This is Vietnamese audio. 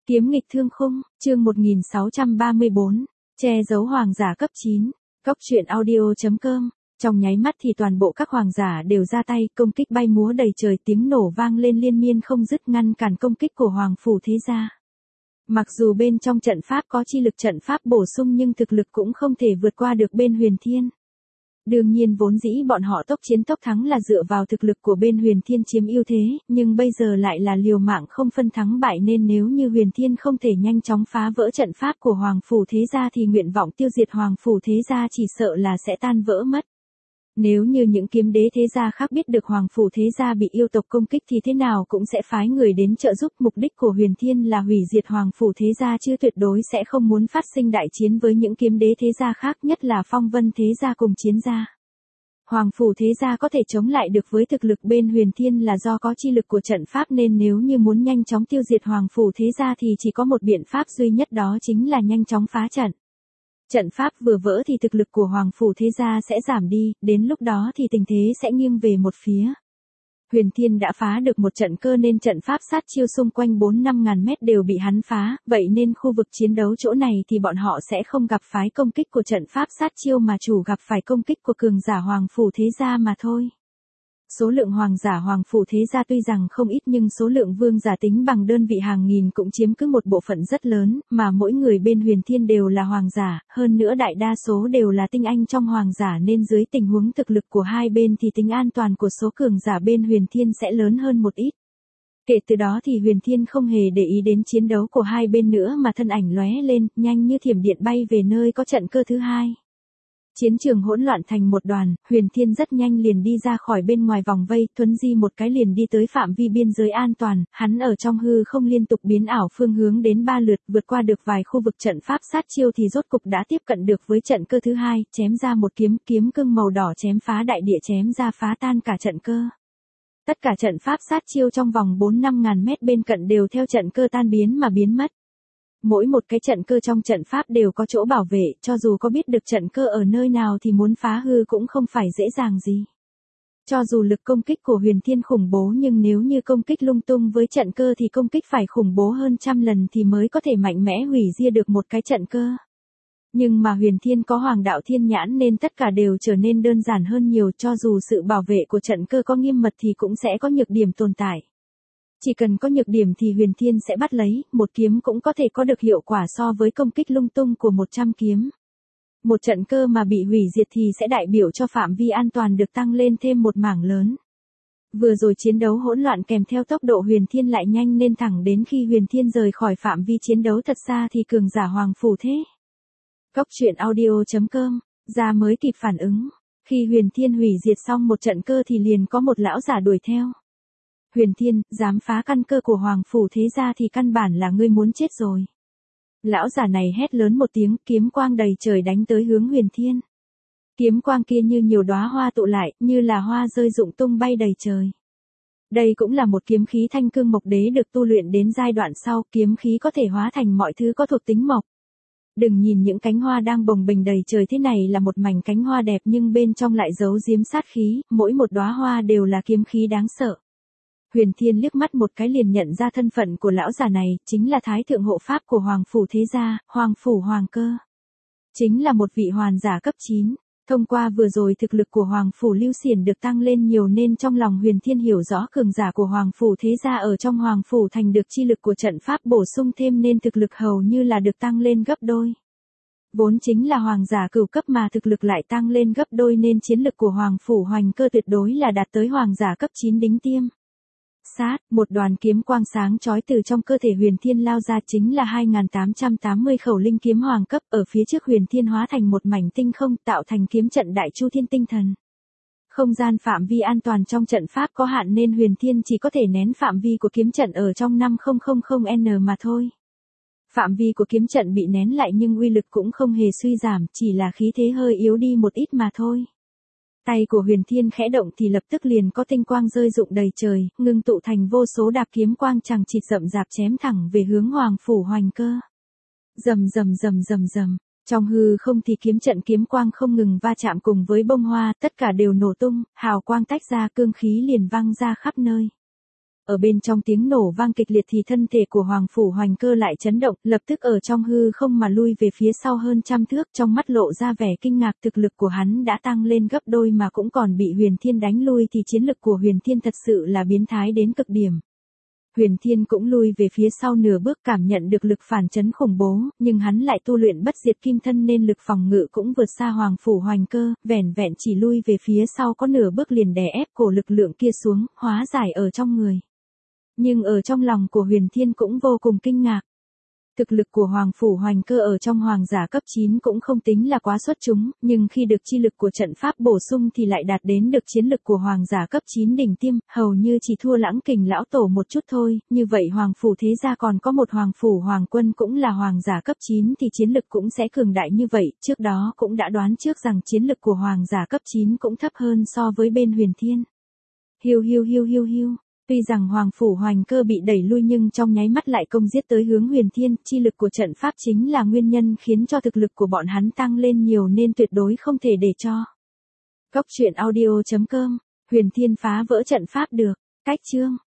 Kiếm nghịch thương khung, chương 1634, che giấu hoàng giả cấp 9, Cóc truyện audio.com. Trong nháy mắt thì toàn bộ các hoàng giả đều ra tay, công kích bay múa đầy trời, tiếng nổ vang lên liên miên không dứt ngăn cản công kích của hoàng phủ thế gia. Mặc dù bên trong trận pháp có chi lực trận pháp bổ sung nhưng thực lực cũng không thể vượt qua được bên Huyền Thiên. Đương nhiên vốn dĩ bọn họ tốc chiến tốc thắng là dựa vào thực lực của bên Huyền Thiên chiếm ưu thế, nhưng bây giờ lại là liều mạng không phân thắng bại, nên nếu như Huyền Thiên không thể nhanh chóng phá vỡ trận pháp của Hoàng phủ thế gia thì nguyện vọng tiêu diệt Hoàng phủ thế gia chỉ sợ là sẽ tan vỡ mất. Nếu như những kiếm đế thế gia khác biết được Hoàng phủ thế gia bị yêu tộc công kích thì thế nào cũng sẽ phái người đến trợ giúp. Mục đích của Huyền Thiên là hủy diệt Hoàng phủ thế gia chứ tuyệt đối sẽ không muốn phát sinh đại chiến với những kiếm đế thế gia khác, nhất là Phong Vân thế gia cùng Chiến gia. Hoàng phủ thế gia có thể chống lại được với thực lực bên Huyền Thiên là do có chi lực của trận pháp, nên nếu như muốn nhanh chóng tiêu diệt Hoàng phủ thế gia thì chỉ có một biện pháp duy nhất, đó chính là nhanh chóng phá trận. Trận pháp vừa vỡ thì thực lực của Hoàng phủ thế gia sẽ giảm đi, đến lúc đó thì tình thế sẽ nghiêng về một phía. Huyền Thiên đã phá được một trận cơ nên trận pháp sát chiêu xung quanh 4-5 ngàn mét đều bị hắn phá, vậy nên khu vực chiến đấu chỗ này thì bọn họ sẽ không gặp phải công kích của trận pháp sát chiêu mà chủ gặp phải công kích của cường giả Hoàng phủ thế gia mà thôi. Số lượng hoàng giả Hoàng phủ thế gia tuy rằng không ít nhưng số lượng vương giả tính bằng đơn vị hàng nghìn cũng chiếm cứ một bộ phận rất lớn, mà mỗi người bên Huyền Thiên đều là hoàng giả, hơn nữa đại đa số đều là tinh anh trong hoàng giả, nên dưới tình huống thực lực của hai bên thì tính an toàn của số cường giả bên Huyền Thiên sẽ lớn hơn một ít. Kể từ đó thì Huyền Thiên không hề để ý đến chiến đấu của hai bên nữa mà thân ảnh lóe lên, nhanh như thiểm điện bay về nơi có trận cơ thứ hai. Chiến trường hỗn loạn thành một đoàn, Huyền Thiên rất nhanh liền đi ra khỏi bên ngoài vòng vây, thuấn di một cái liền đi tới phạm vi biên giới an toàn, hắn ở trong hư không liên tục biến ảo phương hướng đến 3 lượt, vượt qua được vài khu vực trận pháp sát chiêu thì rốt cục đã tiếp cận được với trận cơ thứ hai, chém ra một kiếm cương màu đỏ chém phá đại địa, chém ra phá tan cả trận cơ. Tất cả trận pháp sát chiêu trong vòng 4-5 ngàn mét bên cạnh đều theo trận cơ tan biến mà biến mất. Mỗi một cái trận cơ trong trận pháp đều có chỗ bảo vệ, cho dù có biết được trận cơ ở nơi nào thì muốn phá hư cũng không phải dễ dàng gì. Cho dù lực công kích của Huyền Thiên khủng bố nhưng nếu như công kích lung tung với trận cơ thì công kích phải khủng bố hơn trăm lần thì mới có thể mạnh mẽ hủy diệt được một cái trận cơ. Nhưng mà Huyền Thiên có Hoàng đạo thiên nhãn nên tất cả đều trở nên đơn giản hơn nhiều, cho dù sự bảo vệ của trận cơ có nghiêm mật thì cũng sẽ có nhược điểm tồn tại. Chỉ cần có nhược điểm thì Huyền Thiên sẽ bắt lấy, một kiếm cũng có thể có được hiệu quả so với công kích lung tung của 100 kiếm. Một trận cơ mà bị hủy diệt thì sẽ đại biểu cho phạm vi an toàn được tăng lên thêm một mảng lớn. Vừa rồi chiến đấu hỗn loạn kèm theo tốc độ Huyền Thiên lại nhanh nên thẳng đến khi Huyền Thiên rời khỏi phạm vi chiến đấu thật xa thì cường giả Hoàng phủ thế Cóc truyện audio.com ra mới kịp phản ứng. Khi Huyền Thiên hủy diệt xong một trận cơ thì liền có một lão giả đuổi theo. Huyền Thiên, dám phá căn cơ của Hoàng phủ thế gia thì căn bản là ngươi muốn chết rồi. Lão giả này hét lớn một tiếng, kiếm quang đầy trời đánh tới hướng Huyền Thiên. Kiếm quang kia như nhiều đóa hoa tụ lại, như là hoa rơi rụng tung bay đầy trời. Đây cũng là một kiếm khí thanh cương mộc đế được tu luyện đến giai đoạn sau, kiếm khí có thể hóa thành mọi thứ có thuộc tính mộc. Đừng nhìn những cánh hoa đang bồng bềnh đầy trời thế này là một mảnh cánh hoa đẹp nhưng bên trong lại giấu giếm sát khí, mỗi một đóa hoa đều là kiếm khí đáng sợ. Huyền Thiên liếc mắt một cái liền nhận ra thân phận của lão già này, chính là Thái thượng hộ pháp của Hoàng phủ thế gia, Hoàng phủ Hoàng cơ. Chính là một vị hoàn giả cấp 9. Thông qua vừa rồi thực lực của Hoàng phủ Lưu Xiển được tăng lên nhiều nên trong lòng Huyền Thiên hiểu rõ cường giả của Hoàng phủ thế gia ở trong Hoàng phủ thành được chi lực của trận pháp bổ sung thêm nên thực lực hầu như là được tăng lên gấp đôi. Vốn chính là hoàng giả cửu cấp mà thực lực lại tăng lên gấp đôi nên chiến lực của Hoàng phủ Hoành cơ tuyệt đối là đạt tới hoàng giả cấp 9 đỉnh tiêm. Sát, một đoàn kiếm quang sáng chói từ trong cơ thể Huyền Thiên lao ra, chính là 2880 khẩu linh kiếm hoàng cấp, ở phía trước Huyền Thiên hóa thành một mảnh tinh không tạo thành kiếm trận Đại Chu Thiên Tinh Thần. Không gian phạm vi an toàn trong trận pháp có hạn nên Huyền Thiên chỉ có thể nén phạm vi của kiếm trận ở trong 5000N mà thôi. Phạm vi của kiếm trận bị nén lại nhưng uy lực cũng không hề suy giảm, chỉ là khí thế hơi yếu đi một ít mà thôi. Tay của Huyền Thiên khẽ động thì lập tức liền có tinh quang rơi rụng đầy trời, ngưng tụ thành vô số đạp kiếm quang chằng chịt rậm rạp chém thẳng về hướng Hoàng phủ Hoành cơ. Rầm rầm rầm rầm rầm, trong hư không thì kiếm trận kiếm quang không ngừng va chạm cùng với bông hoa, tất cả đều nổ tung, hào quang tách ra, cương khí liền văng ra khắp nơi. Ở bên trong tiếng nổ vang kịch liệt thì thân thể của Hoàng Phủ Hoành Cơ lại chấn động, lập tức ở trong hư không mà lui về phía sau hơn trăm thước, trong mắt lộ ra vẻ kinh ngạc, thực lực của hắn đã tăng lên gấp đôi mà cũng còn bị Huyền Thiên đánh lui thì chiến lực của Huyền Thiên thật sự là biến thái đến cực điểm. Huyền Thiên cũng lui về phía sau nửa bước, cảm nhận được lực phản chấn khủng bố, nhưng hắn lại tu luyện bất diệt kim thân nên lực phòng ngự cũng vượt xa Hoàng Phủ Hoành Cơ, vẻn vẹn chỉ lui về phía sau có nửa bước liền đè ép cổ lực lượng kia xuống, hóa giải ở trong người. Nhưng ở trong lòng của Huyền Thiên cũng vô cùng kinh ngạc. Thực lực của Hoàng Phủ Hoành Cơ ở trong hoàng giả cấp 9 cũng không tính là quá xuất chúng, nhưng khi được chi lực của trận pháp bổ sung thì lại đạt đến được chiến lực của hoàng giả cấp 9 đỉnh tiêm, hầu như chỉ thua Lãng Kình lão tổ một chút thôi, như vậy Hoàng Phủ thế gia còn có một Hoàng Phủ Hoàng Quân cũng là hoàng giả cấp 9 thì chiến lực cũng sẽ cường đại như vậy, trước đó cũng đã đoán trước rằng chiến lực của hoàng giả cấp 9 cũng thấp hơn so với bên Huyền Thiên. Hiu hiu hiu hiu hiu. Tuy rằng Hoàng Phủ Hoành Cơ bị đẩy lui nhưng trong nháy mắt lại công giết tới hướng Huyền Thiên, chi lực của trận pháp chính là nguyên nhân khiến cho thực lực của bọn hắn tăng lên nhiều nên tuyệt đối không thể để cho. Cốc truyện audio.com, Huyền Thiên phá vỡ trận pháp được, cách chương